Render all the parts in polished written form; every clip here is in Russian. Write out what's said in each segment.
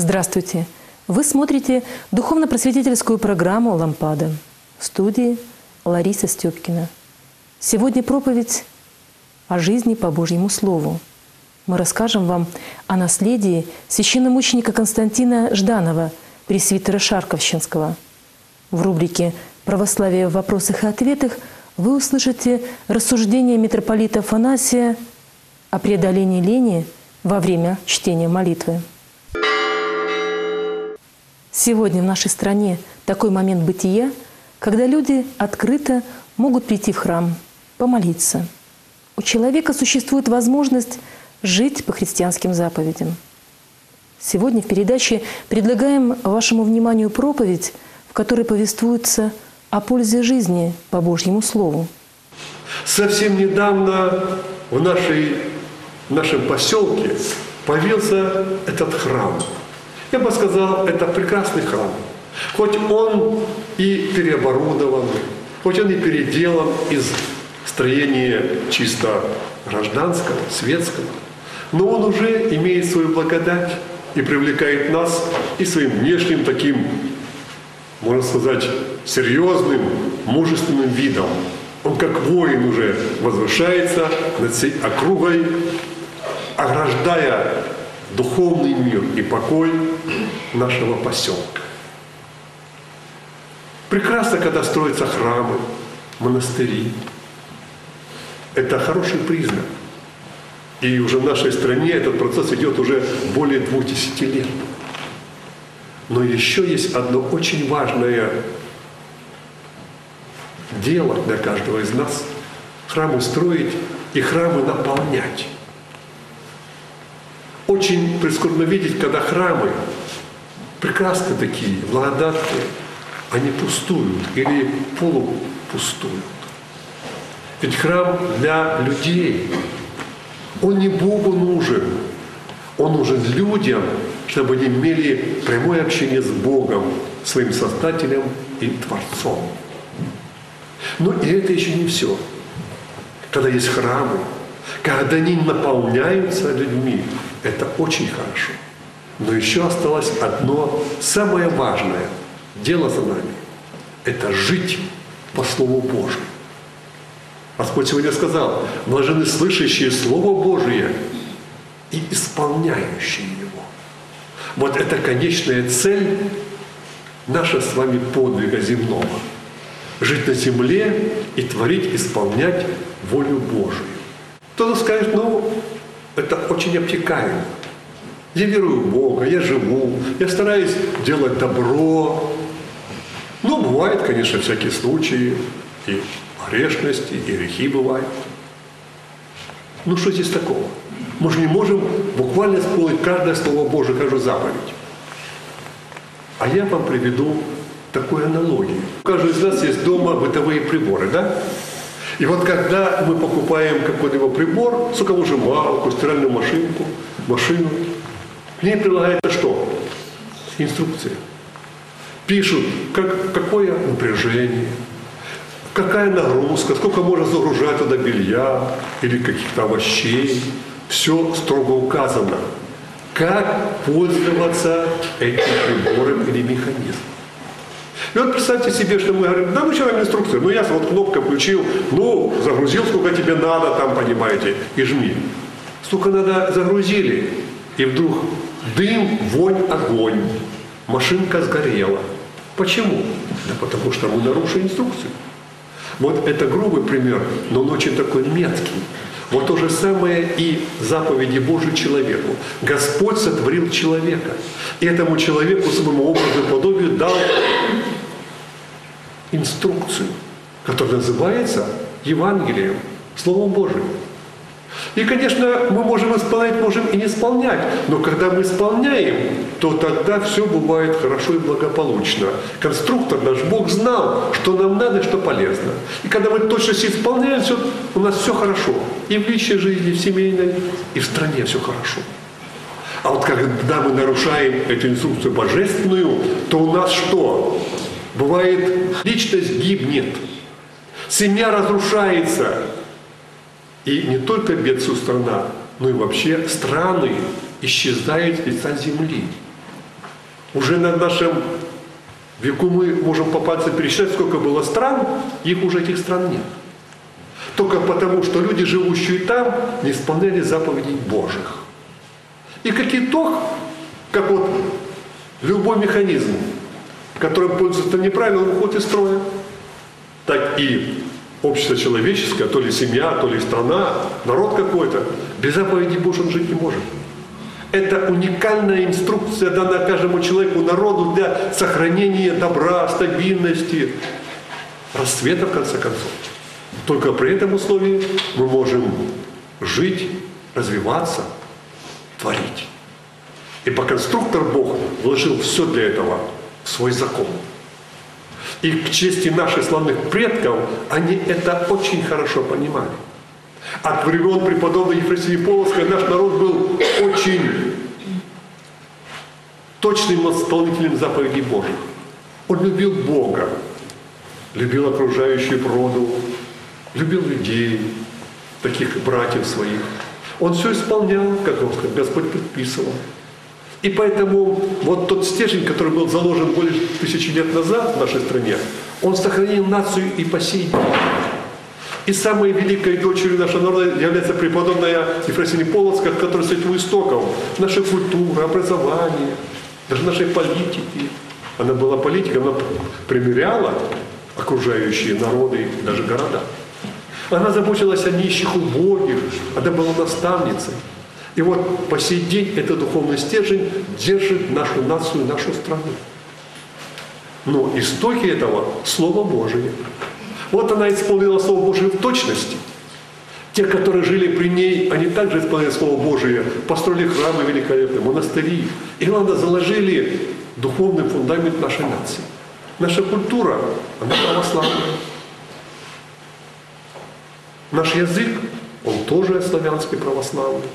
Здравствуйте! Вы смотрите духовно-просветительскую программу «Лампада». В студии Лариса Степкина. Сегодня проповедь о жизни по Божьему Слову. Мы расскажем вам о наследии священномученика Константина Жданова, пресвитера Шарковщинского. В рубрике «Православие в вопросах и ответах» вы услышите рассуждения митрополита Афанасия о преодолении лени во время чтения молитвы. Сегодня в нашей стране такой момент бытия, когда люди открыто могут прийти в храм, помолиться. У человека существует возможность жить по христианским заповедям. Сегодня в передаче предлагаем вашему вниманию проповедь, в которой повествуется о пользе жизни по Божьему Слову. Совсем недавно в нашем поселке появился этот храм. Я бы сказал, это прекрасный храм. Хоть он и переоборудован, хоть он и переделан из строения чисто гражданского, светского, но он уже имеет свою благодать и привлекает нас и своим внешним таким, можно сказать, серьезным, мужественным видом. Он как воин уже возвышается над всей округой, ограждая духовный мир и покой нашего поселка. Прекрасно, когда строятся храмы, монастыри. Это хороший признак. И уже в нашей стране этот процесс идет уже более 20 лет. Но еще есть одно очень важное дело для каждого из нас. Храмы строить и храмы наполнять. Очень прискорбно видеть, когда храмы, прекрасные такие, благодатные, они пустуют или полупустуют. Ведь храм для людей, он не Богу нужен, он нужен людям, чтобы они имели прямое общение с Богом, своим Создателем и Творцом. Но и это еще не все. Когда есть храмы, когда они наполняются людьми, это очень хорошо. Но еще осталось одно самое важное дело за нами. Это жить по Слову Божию. Господь сегодня сказал: блаженны слышащие Слово Божие и исполняющие его. Вот это конечная цель наша с вами подвига земного. Жить на земле и творить, исполнять волю Божию. Кто-то скажет: это очень обтекаемо. Я верую в Бога, я живу, я стараюсь делать добро. Бывают, конечно, всякие случаи, и грешности, и грехи бывают. Что здесь такого? Мы же не можем буквально исполнить каждое Слово Божие, каждую заповедь. А я вам приведу такую аналогию. У каждого из нас есть дома бытовые приборы, да? И вот когда мы покупаем какой-либо прибор, соковыжималку, стиральную машину, к ней прилагается что? Инструкция. Пишут, какое напряжение, какая нагрузка, сколько можно загружать туда белья или каких-то овощей. Все строго указано. Как пользоваться этим прибором или механизмом. И вот представьте себе, что мы говорим: да, вчера инструкция, я кнопку включил, загрузил, сколько тебе надо, там, понимаете, и жми. Столько надо загрузили, и вдруг дым, вонь, огонь. Машинка сгорела. Почему? Да потому что мы нарушили инструкцию. Вот это грубый пример, но он очень такой меткий. Вот то же самое и заповеди Божьи человеку. Господь сотворил человека. И этому человеку своему образу и подобию дал инструкцию, которая называется Евангелием, Словом Божьим. И, конечно, мы можем исполнять, можем и не исполнять. Но когда мы исполняем, то тогда все бывает хорошо и благополучно. Конструктор наш Бог знал, что нам надо и что полезно. И когда мы точно все исполняем, у нас все хорошо. И в личной жизни, и в семейной, и в стране все хорошо. А вот когда мы нарушаем эту инструкцию божественную, то у нас что? Бывает, личность гибнет. Семья разрушается. И не только бедствует страна, но и вообще страны исчезают с лица земли. Уже на нашем веку мы можем по пальцам пересчитать, сколько было стран, их уже этих стран нет. Только потому, что люди, живущие там, не исполняли заповедей Божьих. И как итог, как вот любой механизм, которым пользуются неправильно, выходит из строя, так и общество человеческое, то ли семья, то ли страна, народ какой-то, без заповедей Божьих он жить не может. Это уникальная инструкция, данная каждому человеку, народу для сохранения добра, стабильности, расцвета, в конце концов. Только при этом условии мы можем жить, развиваться, творить. Ибо конструктор Бог вложил все для этого в свой закон. И к чести наших славных предков они это очень хорошо понимали. От времен преподобной Ефросинии Полоцкой наш народ был очень точным исполнителем заповедей Божьих. Он любил Бога, любил окружающую природу, любил людей, таких братьев своих. Он все исполнял, как Господь предписывал. И поэтому вот тот стержень, который был заложен более 1000 лет назад в нашей стране, он сохранил нацию и по сей день. И самой великой дочерью нашего народа является преподобная Ефросиния Полоцкая, которая стоит у истоков нашей культуры, образования, даже нашей политики. Она была политиком, она примиряла окружающие народы, даже города. Она заботилась о нищих, убогих, она была наставницей. И вот по сей день этот духовный стержень держит нашу нацию, нашу страну. Но истоки этого – Слово Божие. Вот она исполнила Слово Божие в точности. Те, которые жили при ней, они также исполняли Слово Божие, построили храмы великолепные, монастыри. И главное, заложили духовный фундамент нашей нации. Наша культура, она православная. Наш язык, он тоже славянский, православный.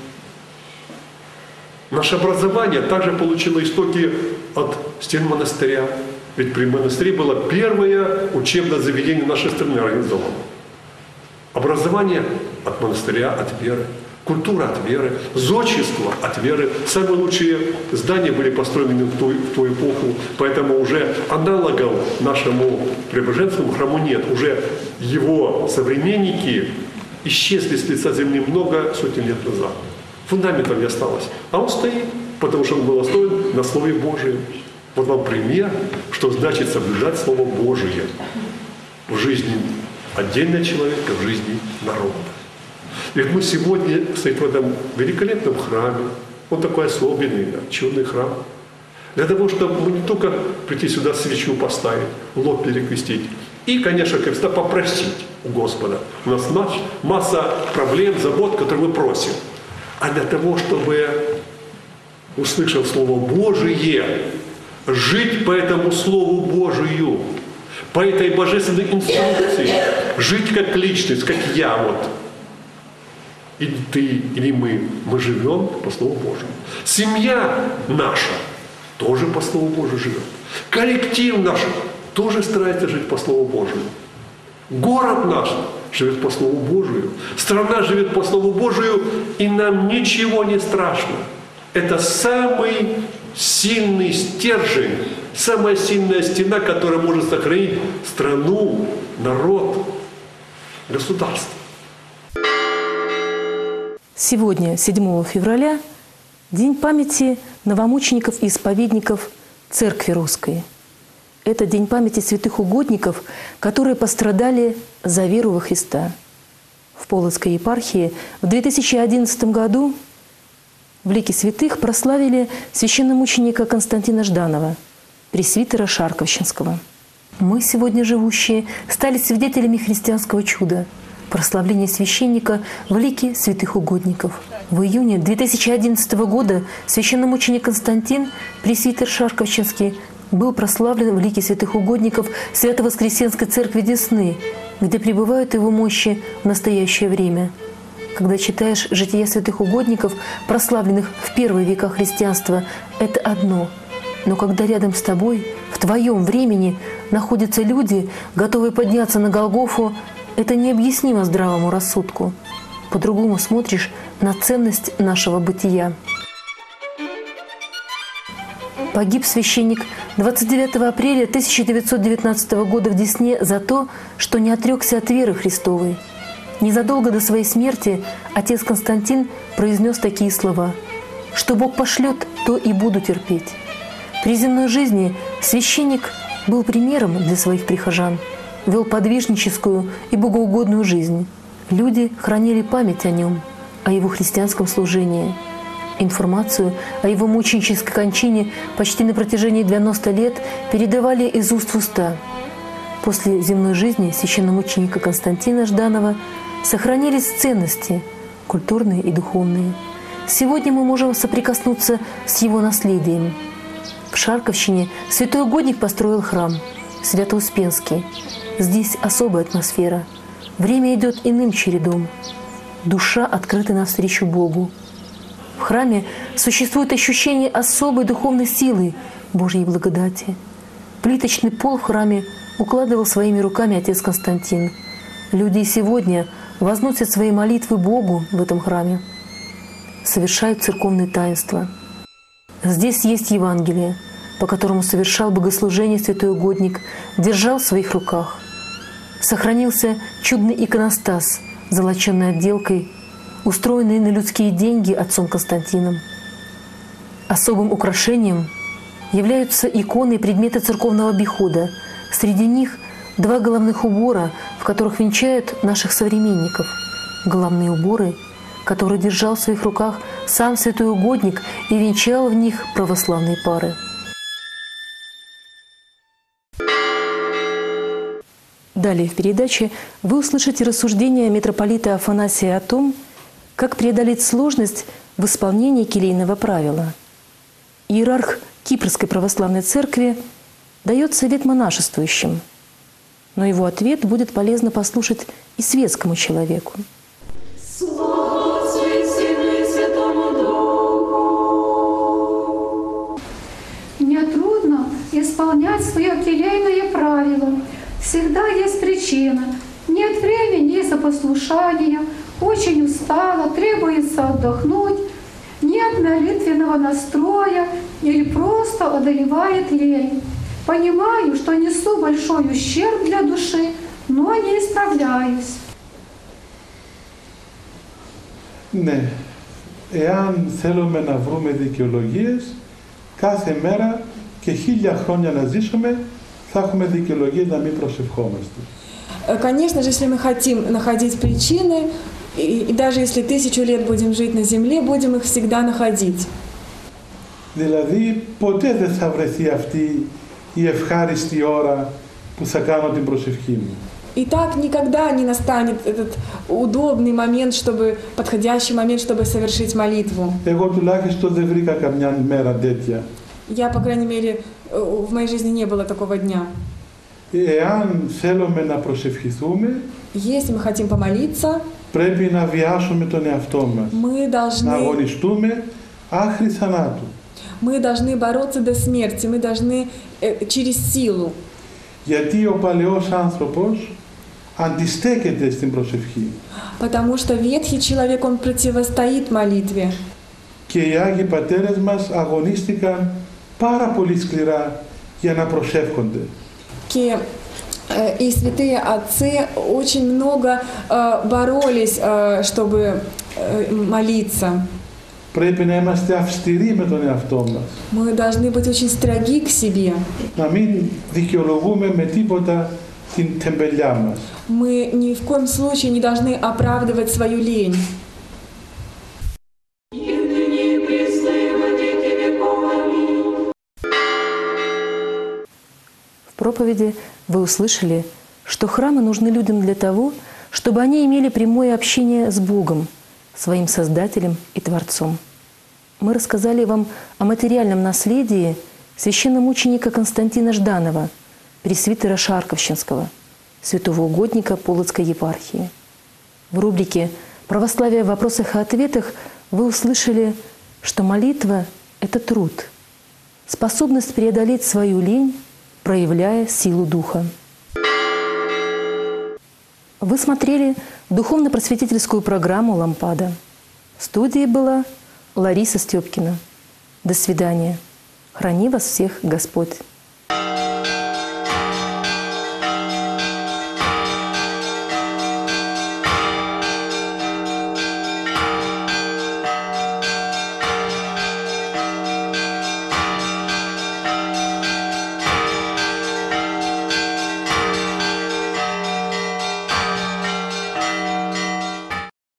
Наше образование также получило истоки от стен монастыря. Ведь при монастыре было первое учебное заведение нашей страны организовано. Образование от монастыря, от веры. Культура от веры. Зодчество от веры. Самые лучшие здания были построены в ту эпоху. Поэтому уже аналогов нашему Преображенскому храму нет. Уже его современники исчезли с лица земли много сотен лет назад. Фундаментом не осталось. А он стоит, потому что он был основан на Слове Божьем. Вот вам пример, что значит соблюдать Слово Божие в жизни отдельного человека, в жизни народа. И вот мы сегодня стоим в этом великолепном храме. Он такой особенный, чудный храм. Для того, чтобы мы не только прийти сюда свечу поставить, лоб перекрестить, и, конечно, как всегда, попросить у Господа. У нас масса проблем, забот, которые мы просим. А для того, чтобы, услышав Слово Божие, жить по этому Слову Божию, по этой божественной инструкции, жить как личность, как я вот. Или ты, или мы живем по Слову Божию. Семья наша тоже по Слову Божию живет. Коллектив наш тоже старается жить по Слову Божию. Город наш живет по Слову Божию. Страна живет по Слову Божию, и нам ничего не страшно. Это самый сильный стержень, самая сильная стена, которая может сохранить страну, народ, государство. Сегодня, 7 февраля, День памяти новомучеников и исповедников Церкви Русской. Это день памяти святых угодников, которые пострадали за веру во Христа. В Полоцкой епархии в 2011 году в лике святых прославили священномученика Константина Жданова, пресвитера Шарковщинского. Мы, сегодня живущие, стали свидетелями христианского чуда – прославления священника в лике святых угодников. В июне 2011 года священномученик Константин, пресвитер Шарковщинский, был прославлен в лике святых угодников Свято-Воскресенской церкви Десны, где пребывают его мощи в настоящее время. Когда читаешь жития святых угодников, прославленных в первые века христианства, это одно. Но когда рядом с тобой, в твоем времени, находятся люди, готовые подняться на Голгофу, это необъяснимо здравому рассудку. По-другому смотришь на ценность нашего бытия. Погиб священник 29 апреля 1919 года в Десне за то, что не отрекся от веры Христовой. Незадолго до своей смерти отец Константин произнес такие слова: «Что Бог пошлет, то и буду терпеть». При земной жизни священник был примером для своих прихожан, вел подвижническую и богоугодную жизнь. Люди хранили память о нем, о его христианском служении. Информацию о его мученической кончине почти на протяжении 90 лет передавали из уст в уста. После земной жизни священномученика Константина Жданова сохранились ценности культурные и духовные. Сегодня мы можем соприкоснуться с его наследием. В Шарковщине святой угодник построил храм Свято-Успенский. Здесь особая атмосфера. Время идет иным чередом. Душа открыта навстречу Богу. В храме существует ощущение особой духовной силы Божьей благодати. Плиточный пол в храме укладывал своими руками отец Константин. Люди и сегодня возносят свои молитвы Богу в этом храме, совершают церковные таинства. Здесь есть Евангелие, по которому совершал богослужение святой угодник, держал в своих руках. Сохранился чудный иконостас, золоченной отделкой, устроенный на людские деньги отцом Константином. Особым украшением являются иконы и предметы церковного обихода. Среди них 2 головных убора, в которых венчают наших современников. Головные уборы, которые держал в своих руках сам святой угодник и венчал в них православные пары. Далее в передаче вы услышите рассуждения митрополита Афанасия о том, как преодолеть сложность в исполнении келейного правила. Иерарх Кипрской православной церкви дает совет монашествующим, но его ответ будет полезно послушать и светскому человеку. Мне трудно исполнять свое келейное правило. Всегда есть причина. Нет времени из-за послушания, очень устала, требуется отдохнуть, нет молитвенного настроя или просто одолевает лень. Понимаю, что несу большой ущерб для души, но не исправляюсь. Ναι, εάν θέλουμε να βρούμε δικαιολογίες, κάθε μέρα και 1000 χρόνια να ζήσουμε, θα έχουμε δικαιολογίες να μην προσευχόμαστε. Конечно же, если мы хотим находить причины, и даже если 1000 лет будем жить на земле, будем их всегда находить. Δηλαδή, ποτέ δεν θα βρεθεί αυτή η ευχάριστη ώρα που θα κάνω την προσευχή μου. И так никогда не настанет этот удобный момент, подходящий момент, чтобы совершить молитву. Εγώ τουλάχιστον δεν βρήκα καμιά μέρα τέτοια. Я, по крайней мере, в моей жизни не было такого дня. Εάν θέλουμε να προσευχηθούμε, Если мы хотим помолиться, πρέπει να βιάσουμε τον εαυτό μας, να αγωνιστούμε άχρη θανάτου. Мы должны бороться до смерти, мы должны через силу. Γιατί ο παλαιός άνθρωπος αντιστέκεται στην προσευχή. Потому что ветхий человек, он противостоит молитве. Και οι Άγιοι Πατέρες μας αγωνίστηκαν πάρα πολύ σκληρά για να προσεύχονται. И святые отцы очень много боролись, чтобы молиться. Πρέπει να είμαστε αυστηροί με τον εαυτό μας. Мы должны быть очень строги к себе. Να μην δικαιολογούμε με τίποτα την τεμπελιά μας. Мы ни в коем случае не должны оправдывать свою лень. В проповеди вы услышали, что храмы нужны людям для того, чтобы они имели прямое общение с Богом, своим Создателем и Творцом. Мы рассказали вам о материальном наследии священномученика Константина Жданова, пресвитера Шарковщинского, святого угодника Полоцкой епархии. В рубрике «Православие в вопросах и ответах» вы услышали, что молитва — это труд, способность преодолеть свою лень, проявляя силу Духа. Вы смотрели духовно-просветительскую программу «Лампада». В студии была Лариса Степкина. До свидания. Храни вас всех Господь.